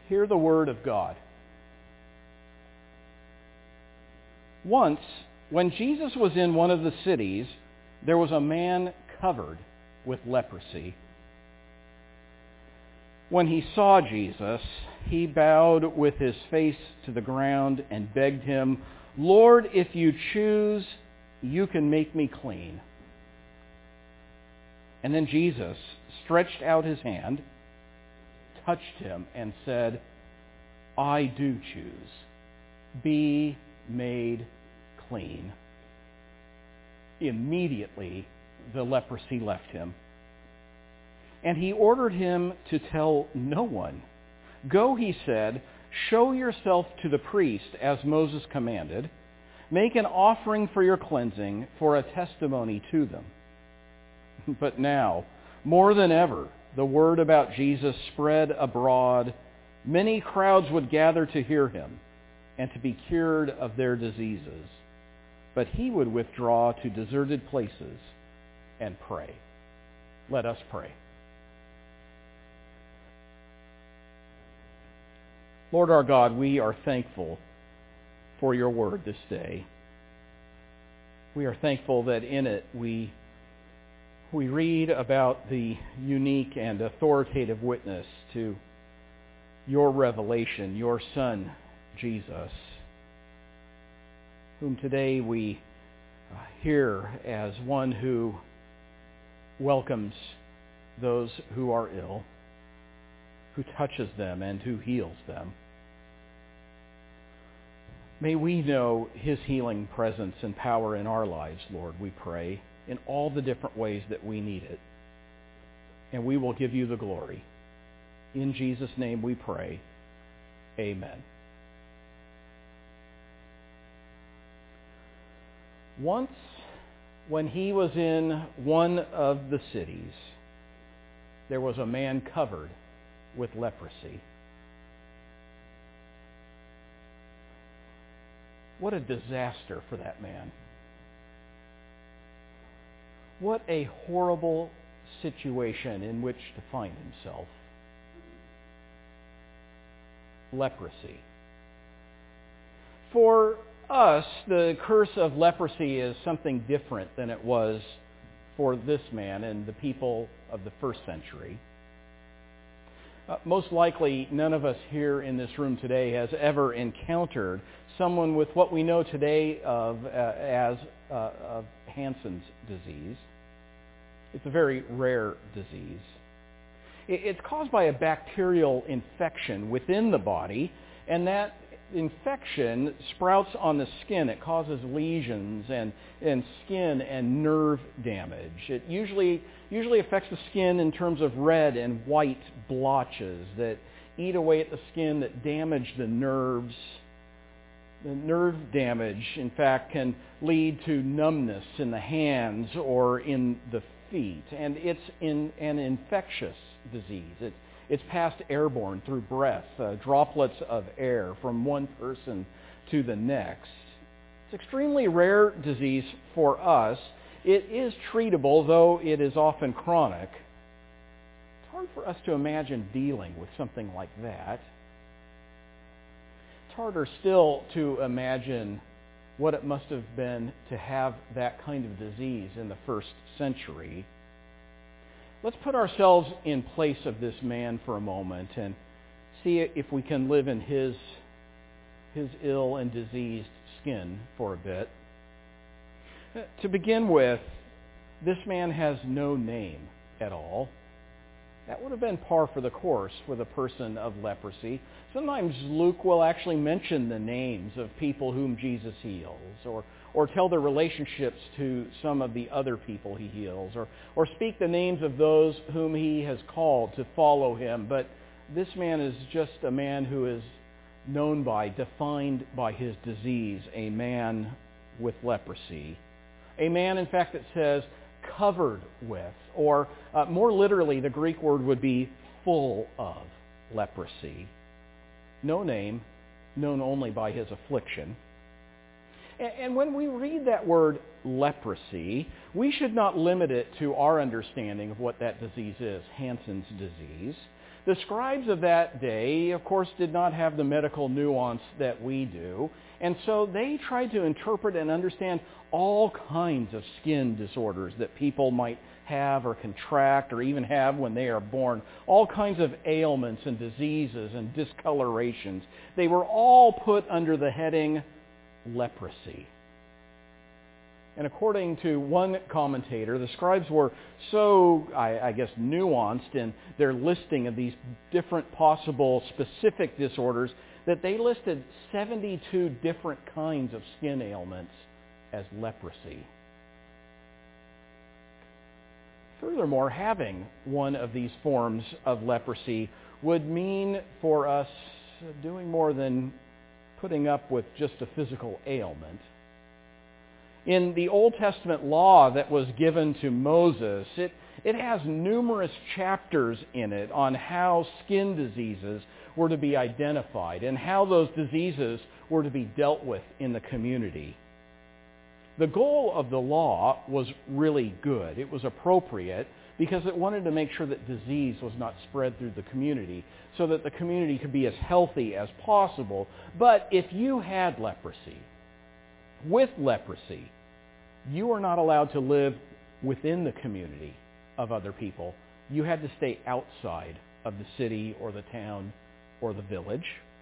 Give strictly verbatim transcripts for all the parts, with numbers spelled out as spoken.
Hear the word of God. Once, when Jesus was in one of the cities, there was a man covered with leprosy. When he saw Jesus, he bowed with his face to the ground and begged him, "Lord, if you choose, you can make me clean." And then Jesus stretched out his hand, touched him, and said, "I do choose. Be made clean." Immediately, the leprosy left him. And he ordered him to tell no one. "Go," he said, "show yourself to the priest as Moses commanded. Make an offering for your cleansing for a testimony to them." But now, more than ever, the word about Jesus spread abroad. Many crowds would gather to hear him and to be cured of their diseases. But he would withdraw to deserted places and pray. Let us pray. Lord our God, we are thankful for your word this day. We are thankful that in it we we read about the unique and authoritative witness to your revelation, your Son, Jesus, whom today we hear as one who welcomes those who are ill, who touches them and who heals them. May we know his healing presence and power in our lives, Lord, we pray, in all the different ways that we need it. And we will give you the glory. In Jesus' name we pray. Amen. Once, when he was in one of the cities, there was a man covered with leprosy. What a disaster for that man. What a horrible situation in which to find himself. Leprosy. For us, the curse of leprosy is something different than it was for this man and the people of the first century. Uh, most likely, none of us here in this room today has ever encountered someone with what we know today of uh, as uh, of Hansen's disease. It's a very rare disease. It, it's caused by a bacterial infection within the body, and that infection sprouts on the skin. It causes lesions and, and skin and nerve damage. It usually usually affects the skin in terms of red and white blotches that eat away at the skin, that damage the nerves. The nerve damage, in fact, can lead to numbness in the hands or in the feet. And it's in an infectious disease. It, it's passed airborne through breath, uh, droplets of air from one person to the next. It's extremely rare disease for us. It is treatable, though it is often chronic. It's hard for us to imagine dealing with something like that. It's harder still to imagine what it must have been to have that kind of disease in the first century. Let's put ourselves in place of this man for a moment and see if we can live in his, his ill and diseased skin for a bit. To begin with, this man has no name at all. That would have been par for the course with a person of leprosy. Sometimes Luke will actually mention the names of people whom Jesus heals, or, or tell their relationships to some of the other people he heals, or, or speak the names of those whom he has called to follow him. But this man is just a man who is known by, defined by his disease, a man with leprosy. A man, in fact, that says, covered with, or uh, more literally, the Greek word would be full of leprosy. No name, known only by his affliction. And, and when we read that word leprosy, we should not limit it to our understanding of what that disease is, Hansen's disease. The scribes of that day, of course, did not have the medical nuance that we do, and so they tried to interpret and understand all kinds of skin disorders that people might have or contract or even have when they are born, all kinds of ailments and diseases and discolorations. They were all put under the heading leprosy. And according to one commentator, the scribes were so, I, I guess, nuanced in their listing of these different possible specific disorders that they listed seventy-two different kinds of skin ailments as leprosy. Furthermore, having one of these forms of leprosy would mean for us doing more than putting up with just a physical ailment. In the Old Testament law that was given to Moses, it, it has numerous chapters in it on how skin diseases were to be identified and how those diseases were to be dealt with in the community. The goal of the law was really good. It was appropriate because it wanted to make sure that disease was not spread through the community so that the community could be as healthy as possible. But if you had leprosy, with leprosy, you were not allowed to live within the community of other people. You had to stay outside of the city or the town or the village.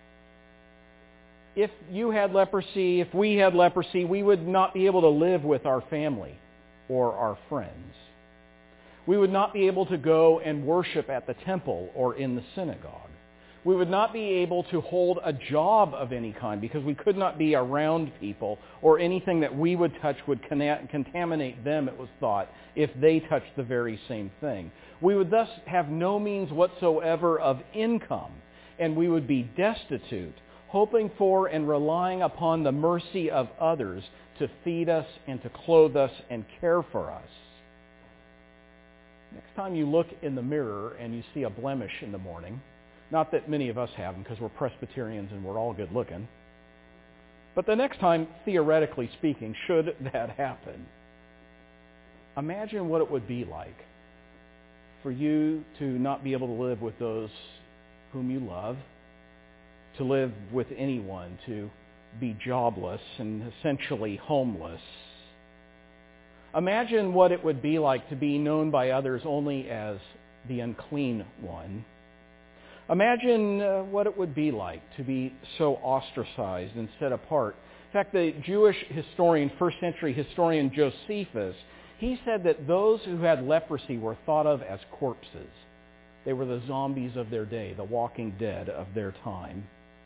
If you had leprosy, if we had leprosy, we would not be able to live with our family or our friends. We would not be able to go and worship at the temple or in the synagogue. We would not be able to hold a job of any kind because we could not be around people, or anything that we would touch would contaminate them, it was thought, if they touched the very same thing. We would thus have no means whatsoever of income, and we would be destitute, hoping for and relying upon the mercy of others to feed us and to clothe us and care for us. Next time you look in the mirror and you see a blemish in the morning, not that many of us have them because we're Presbyterians and we're all good looking, but the next time, theoretically speaking, should that happen, imagine what it would be like for you to not be able to live with those whom you love, to live with anyone, to be jobless and essentially homeless. Imagine what it would be like to be known by others only as the unclean one. Imagine uh, what it would be like to be so ostracized and set apart. In fact, the Jewish historian, first century historian Josephus, he said that those who had leprosy were thought of as corpses. They were the zombies of their day, the walking dead of their time.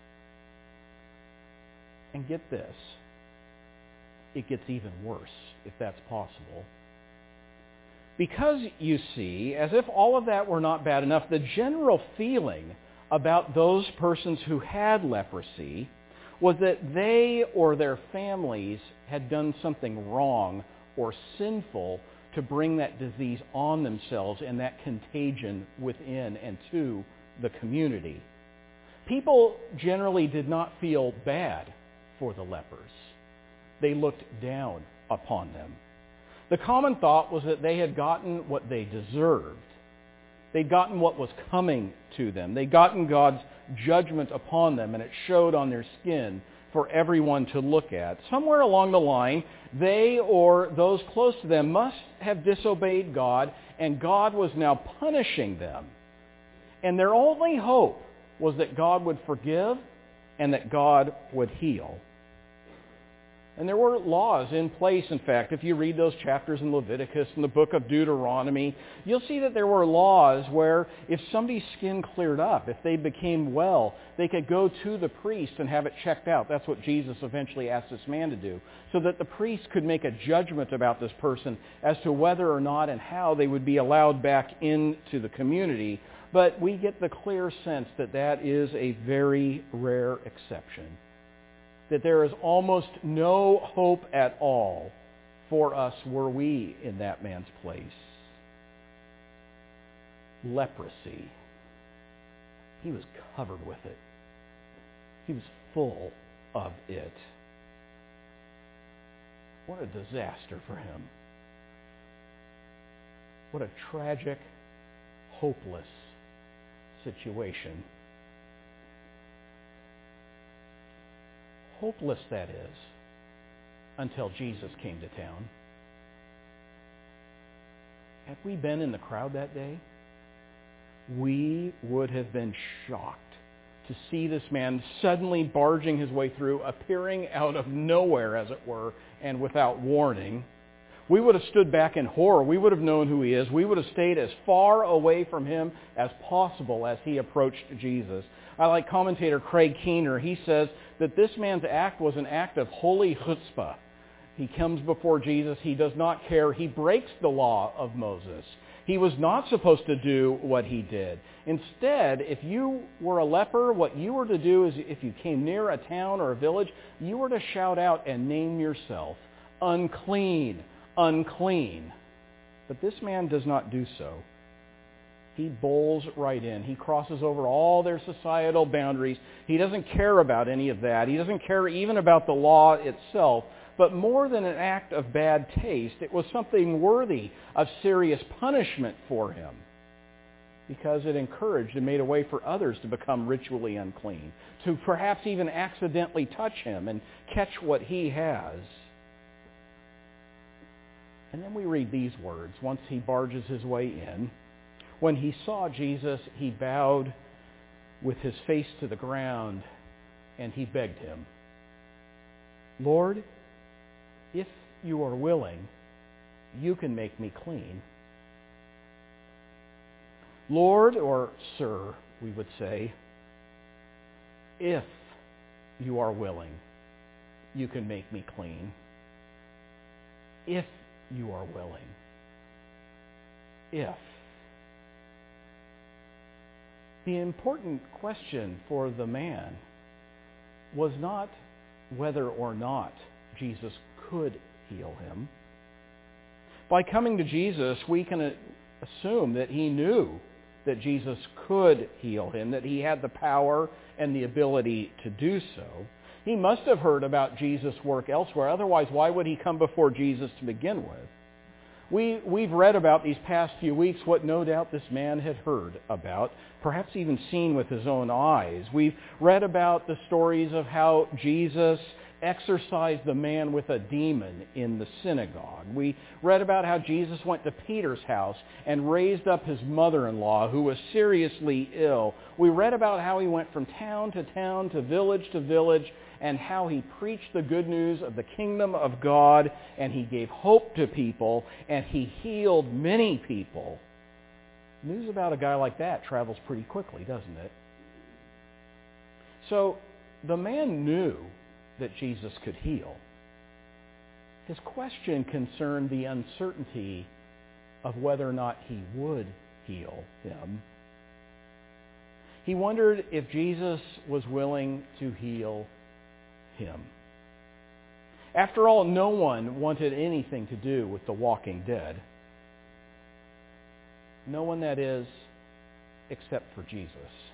And get this, it gets even worse, if that's possible. Because, you see, as if all of that were not bad enough, the general feeling about those persons who had leprosy was that they or their families had done something wrong or sinful to bring that disease on themselves and that contagion within and to the community. People generally did not feel bad for the lepers. They looked down upon them. The common thought was that they had gotten what they deserved. They'd gotten what was coming to them. They'd gotten God's judgment upon them, and it showed on their skin for everyone to look at. Somewhere along the line, they or those close to them must have disobeyed God, and God was now punishing them. And their only hope was that God would forgive and that God would heal. And there were laws in place, in fact. If you read those chapters in Leviticus and the book of Deuteronomy, you'll see that there were laws where if somebody's skin cleared up, if they became well, they could go to the priest and have it checked out. That's what Jesus eventually asked this man to do, so that the priest could make a judgment about this person as to whether or not and how they would be allowed back into the community. But we get the clear sense that that is a very rare exception, that there is almost no hope at all for us were we in that man's place. Leprosy. He was covered with it. He was full of it. What a disaster for him. What a tragic, hopeless situation. Hopeless, that is, until Jesus came to town. Had we been in the crowd that day, we would have been shocked to see this man suddenly barging his way through, appearing out of nowhere, as it were, and without warning. We would have stood back in horror. We would have known who he is. We would have stayed as far away from him as possible as he approached Jesus. I like commentator Craig Keener. He says that this man's act was an act of holy chutzpah. He comes before Jesus. He does not care. He breaks the law of Moses. He was not supposed to do what he did. Instead, if you were a leper, what you were to do is if you came near a town or a village, you were to shout out and name yourself, unclean, unclean. But this man does not do so. He bowls right in. He crosses over all their societal boundaries. He doesn't care about any of that. He doesn't care even about the law itself. But more than an act of bad taste, it was something worthy of serious punishment for him, because it encouraged and made a way for others to become ritually unclean, to perhaps even accidentally touch him and catch what he has. And then we read these words. Once he barges his way in, when he saw Jesus, he bowed with his face to the ground, and he begged him, "Lord, if you are willing, you can make me clean." Lord, or Sir, we would say, if you are willing, you can make me clean. If you are willing. If. The important question for the man was not whether or not Jesus could heal him. By coming to Jesus, we can assume that he knew that Jesus could heal him, that he had the power and the ability to do so. He must have heard about Jesus' work elsewhere. Otherwise, why would he come before Jesus to begin with? We, we've read about these past few weeks what no doubt this man had heard about, perhaps even seen with his own eyes. We've read about the stories of how Jesus exorcised the man with a demon in the synagogue. We read about how Jesus went to Peter's house and raised up his mother-in-law who was seriously ill. We read about how he went from town to town, to village to village, and how he preached the good news of the kingdom of God, and he gave hope to people, and he healed many people. News about a guy like that travels pretty quickly, doesn't it? So the man knew that Jesus could heal. His question concerned the uncertainty of whether or not he would heal him. He wondered if Jesus was willing to heal him. After all, no one wanted anything to do with the walking dead. No one, that is, except for Jesus.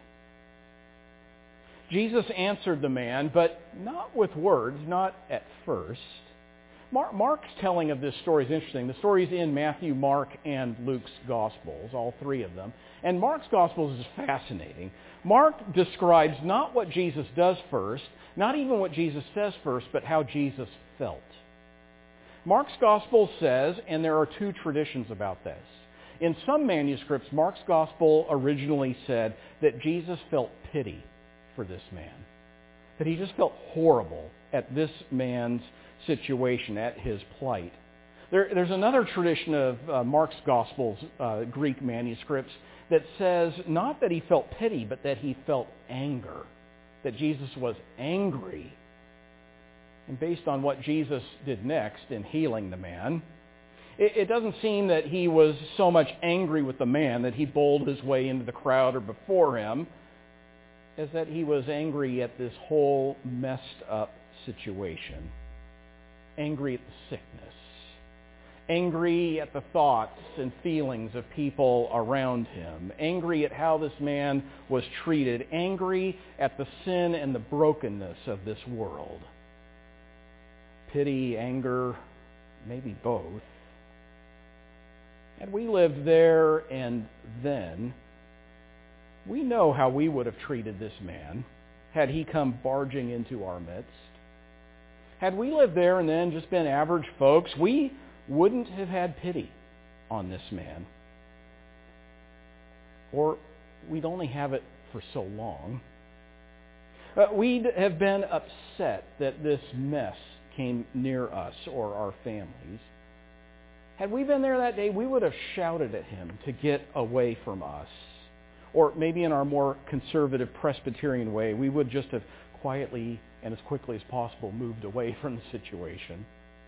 Jesus answered the man, but not with words, not at first. Mark's telling of this story is interesting. The story is in Matthew, Mark, and Luke's Gospels, all three of them. And Mark's Gospels is fascinating. Mark describes not what Jesus does first, not even what Jesus says first, but how Jesus felt. Mark's Gospel says, and there are two traditions about this. In some manuscripts, Mark's Gospel originally said that Jesus felt pity for this man, that he just felt horrible at this man's situation, at his plight. There, there's another tradition of uh, Mark's Gospel's uh, Greek manuscripts that says not that he felt pity, but that he felt anger, that Jesus was angry. And based on what Jesus did next in healing the man, it, it doesn't seem that he was so much angry with the man that he bowled his way into the crowd or before him, is that he was angry at this whole messed up situation. Angry at the sickness. Angry at the thoughts and feelings of people around him. Angry at how this man was treated. Angry at the sin and the brokenness of this world. Pity, anger, maybe both. Had we lived there and then, We know how we would have treated this man had he come barging into our midst. Had we lived there and then just been average folks, we wouldn't have had pity on this man. Or we'd only have it for so long. Uh, we'd have been upset that this mess came near us or our families. Had we been there that day, we would have shouted at him to get away from us. Or maybe in our more conservative Presbyterian way, we would just have quietly and as quickly as possible moved away from the situation.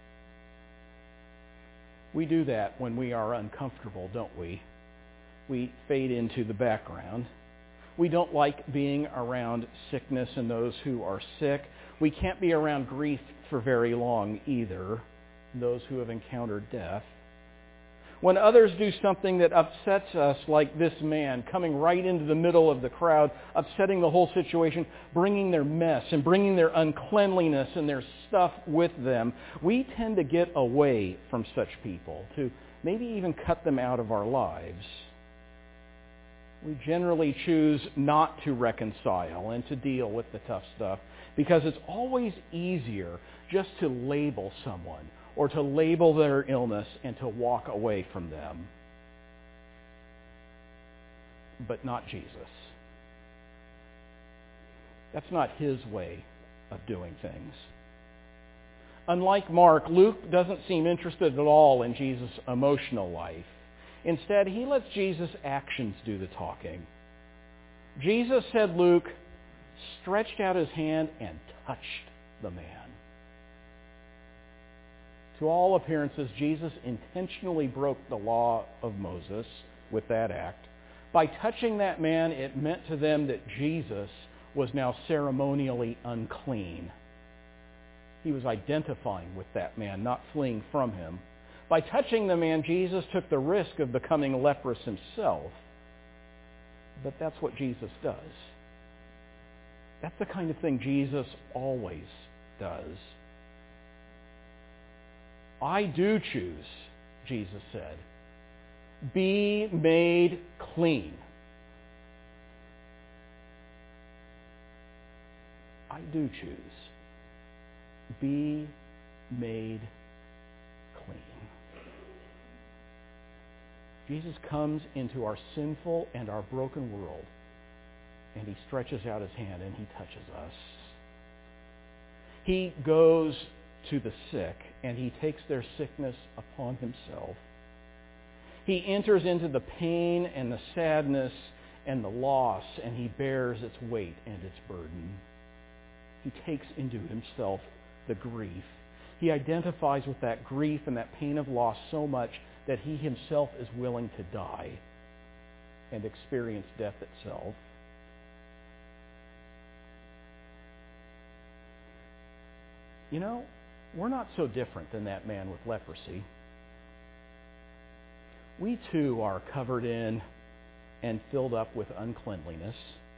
We do that when we are uncomfortable, don't we? We fade into the background. We don't like being around sickness and those who are sick. We can't be around grief for very long either, those who have encountered death. When others do something that upsets us, like this man coming right into the middle of the crowd, upsetting the whole situation, bringing their mess and bringing their uncleanliness and their stuff with them, we tend to get away from such people, to maybe even cut them out of our lives. We generally choose not to reconcile and to deal with the tough stuff because it's always easier just to label someone or to label their illness and to walk away from them. But not Jesus. That's not his way of doing things. Unlike Mark, Luke doesn't seem interested at all in Jesus' emotional life. Instead, he lets Jesus' actions do the talking. Jesus, said Luke, stretched out his hand and touched the man. To all appearances, Jesus intentionally broke the law of Moses with that act. By touching that man, it meant to them that Jesus was now ceremonially unclean. He was identifying with that man, not fleeing from him. By touching the man, Jesus took the risk of becoming leprous himself. But that's what Jesus does. That's the kind of thing Jesus always does. I do choose, Jesus said, be made clean. I do choose, be made clean. Jesus comes into our sinful and our broken world, and he stretches out his hand and he touches us. He goes to the sick, and he takes their sickness upon himself. He enters into the pain and the sadness and the loss, and he bears its weight and its burden. He takes into himself the grief. He identifies with that grief and that pain of loss so much that he himself is willing to die and experience death itself. You know, we're not so different than that man with leprosy. We too are covered in and filled up with uncleanliness.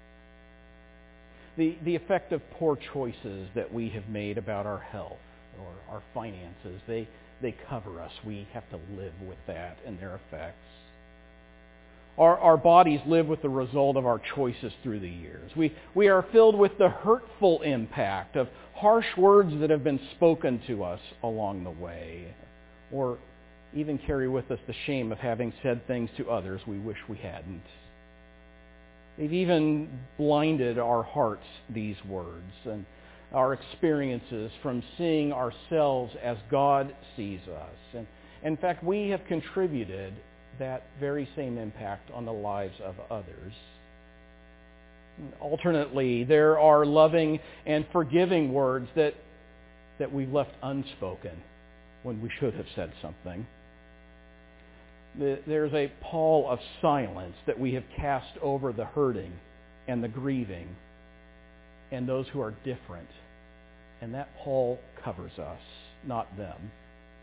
The, the effect of poor choices that we have made about our health or our finances, they, they cover us. We have to live with that and their effects. Our, our bodies live with the result of our choices through the years. We, we are filled with the hurtful impact of harsh words that have been spoken to us along the way, or even carry with us the shame of having said things to others we wish we hadn't. They've even blinded our hearts, these words, and our experiences from seeing ourselves as God sees us. And in fact, we have contributed that very same impact on the lives of others. Alternately, there are loving and forgiving words that, that we've left unspoken when we should have said something. There's a pall of silence that we have cast over the hurting and the grieving and those who are different. And that pall covers us, not them.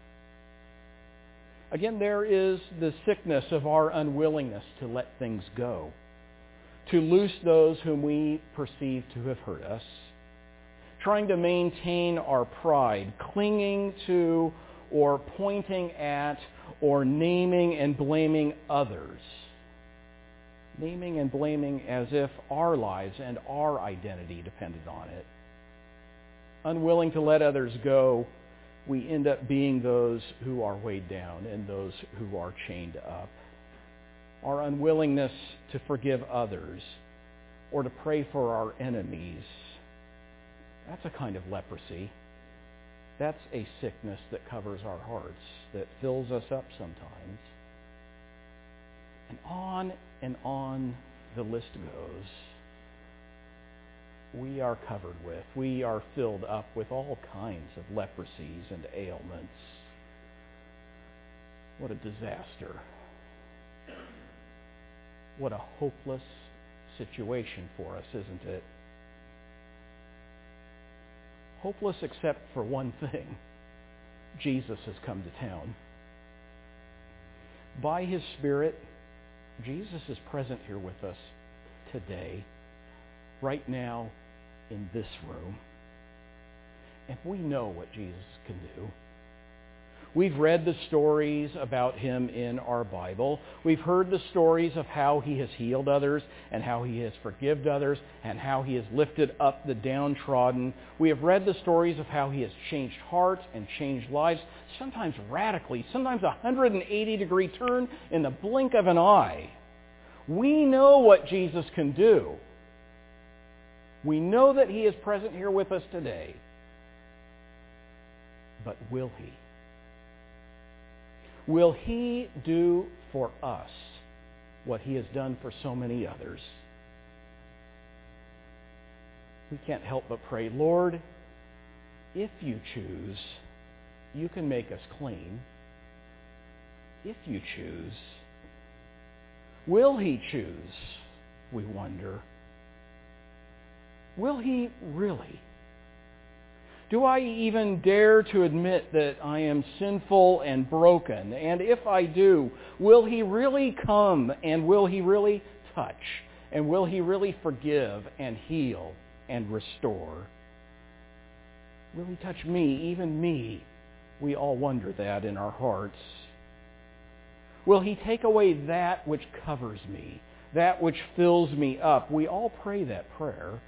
Again, there is the sickness of our unwillingness to let things go, to loose those whom we perceive to have hurt us, trying to maintain our pride, clinging to or pointing at or naming and blaming others. naming and blaming as if our lives and our identity depended on it. Unwilling to let others go, we end up being those who are weighed down and those who are chained up. Our unwillingness to forgive others or to pray for our enemies, that's a kind of leprosy. That's a sickness that covers our hearts, that fills us up sometimes. And on and on the list goes. We are covered with, we are filled up with all kinds of leprosies and ailments. What a disaster. What a hopeless situation for us, isn't it? Hopeless except for one thing. Jesus has come to town. By his Spirit, Jesus is present here with us today, right now, in this room. And we know what Jesus can do. We've read the stories about him in our Bible. We've heard the stories of how he has healed others and how he has forgiven others and how he has lifted up the downtrodden. We have read the stories of how he has changed hearts and changed lives, sometimes radically, sometimes a one hundred eighty degree turn in the blink of an eye. We know what Jesus can do. We know that he is present here with us today. But will he? Will he do for us what he has done for so many others? We can't help but pray, Lord, if you choose, you can make us clean. If you choose. Will he choose, we wonder? Will he really? Do I even dare to admit that I am sinful and broken? And if I do, will he really come and will he really touch? And will he really forgive and heal and restore? Will he touch me, even me? We all wonder that in our hearts. Will he take away that which covers me, that which fills me up? We all pray that prayer.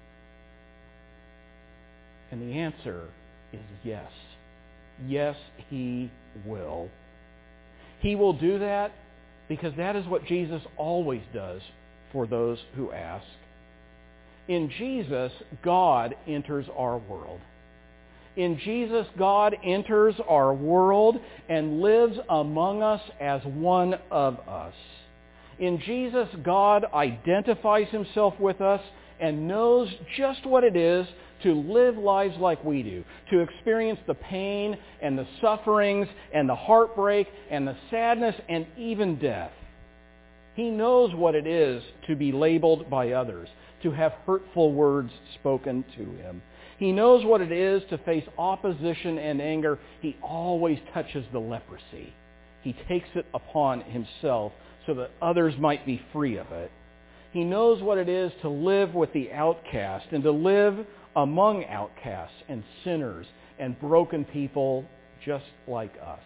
And the answer is yes. Yes, he will. He will do that because that is what Jesus always does for those who ask. In Jesus, God enters our world. In Jesus, God enters our world and lives among us as one of us. In Jesus, God identifies himself with us and knows just what it is to live lives like we do, to experience the pain and the sufferings and the heartbreak and the sadness and even death. He knows what it is to be labeled by others, to have hurtful words spoken to him. He knows what it is to face opposition and anger. He always touches the leprosy. He takes it upon himself so that others might be free of it. He knows what it is to live with the outcast and to live among outcasts and sinners and broken people just like us.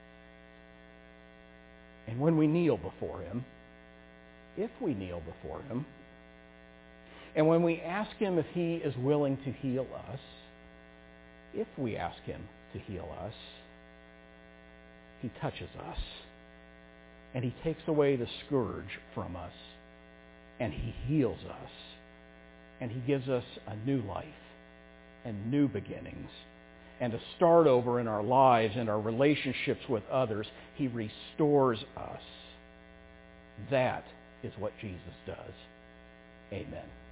And when we kneel before him, if we kneel before him, and when we ask him if he is willing to heal us, if we ask him to heal us, he touches us and he takes away the scourge from us and he heals us. And he gives us a new life and new beginnings and a start over in our lives and our relationships with others. He restores us. That is what Jesus does. Amen.